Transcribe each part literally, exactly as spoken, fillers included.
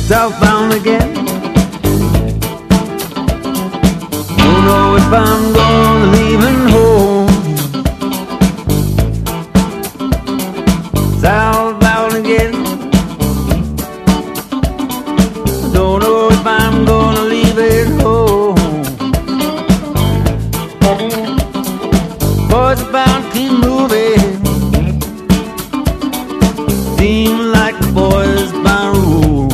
southbound again. Don't know if I'm gonna leaving home. Southbound again. Don't know if I'm gonna leave it home. Boys bound keep moving. Seem like the boys bound rule.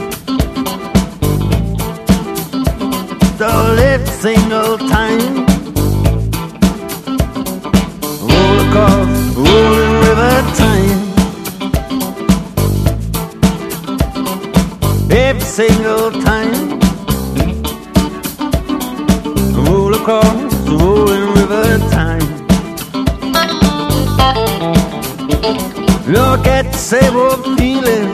So lift single time, roll across rolling river time. Every single time, roll across the rolling river time. Look at the same old feeling